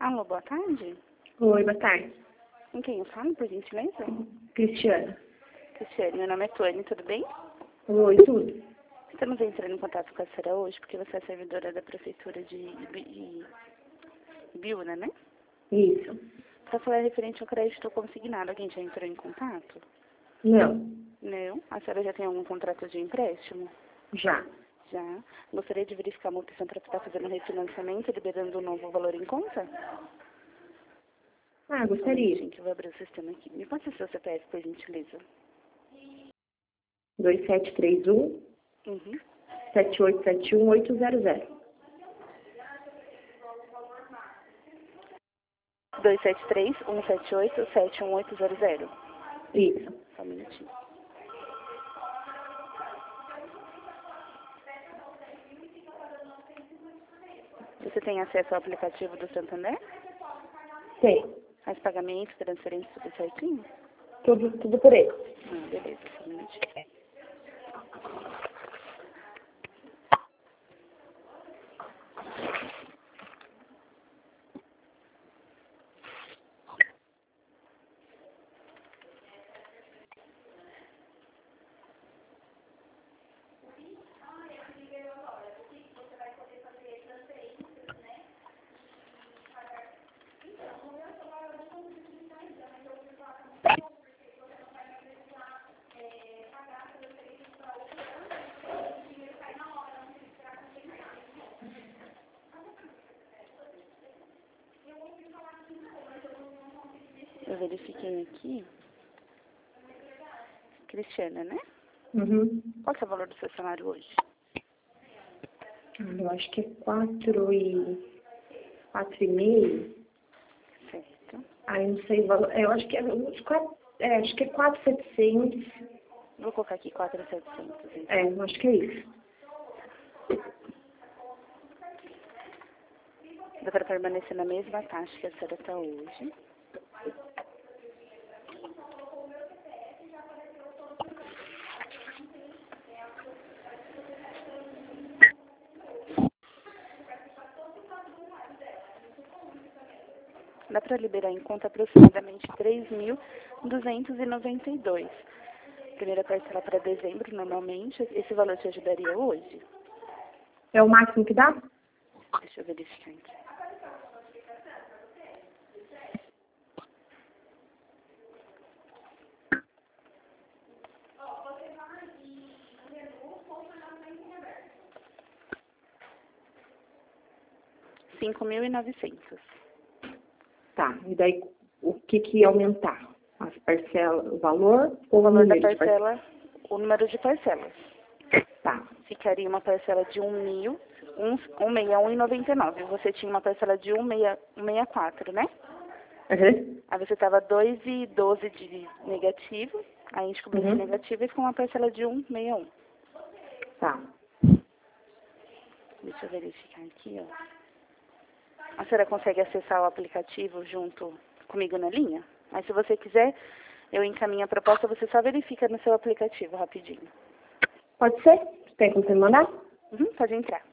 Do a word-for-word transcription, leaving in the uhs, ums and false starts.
Alô, boa tarde. Oi, boa tarde. Com quem eu falo, por gentileza? Cristiana. Cristiane, meu nome é Tuane, tudo bem? Oi, tudo. Estamos entrando em contato com a senhora hoje porque você é servidora da Prefeitura de Ibi- Ibiúna, né? Isso. Para falar referente ao crédito consignado, alguém já entrou em contato? Não. Não? A senhora já tem algum contrato de empréstimo? Já. Já. Gostaria de verificar uma opção para estar fazendo refinanciamento, liberando um novo valor em conta? Ah, Só um gostaria. minutinho que eu vou abrir o sistema aqui. Me passa seu C P F, por gentileza. dois sete três um, Uhum. sete oito sete um, oito zero zero. dois sete três, um sete oito, sete um oito zero zero. Isso. Só um minutinho. Você tem acesso ao aplicativo do Santander? Tem. Faz pagamento, transferência, tudo certinho? Tudo, tudo por ele. Ah, beleza, só um minutinho. Eu verifiquei aqui. Cristiana, né? Uhum. Qual que é o valor do seu salário hoje? Ah, eu acho que é quatro e... Quatro e meio. Certo. Ah, eu não sei o valor. Eu acho que é... uns quatro, é, acho que é quatro mil e setecentos. Vou colocar aqui quatro mil e setecentos. Então. É, eu acho que é isso. Dá para permanecer na mesma taxa que a senhora está hoje. Dá para liberar em conta aproximadamente três mil duzentos e noventa e dois. Primeira parcela para dezembro, normalmente. Esse valor te ajudaria hoje? É o máximo que dá? Deixa eu verificar aqui. cinco mil e novecentos. Tá. E daí, o que que ia aumentar? As parcelas, o valor ou O valor da número de parcela, o número de parcelas. Tá. Ficaria uma parcela de um mil, um, um sessenta e um e noventa e nove. Você tinha uma parcela de um sessenta e quatro, né? Uhum. Aí você estava dois e doze de negativo, aí a gente cobriu esse Uhum. negativo e ficou uma parcela de um sessenta e um. Tá. Deixa eu verificar aqui, ó. A senhora consegue acessar o aplicativo junto comigo na linha? Mas se você quiser, eu encaminho a proposta, você só verifica no seu aplicativo rapidinho. Pode ser? Tem como você me mandar? Uhum, pode entrar.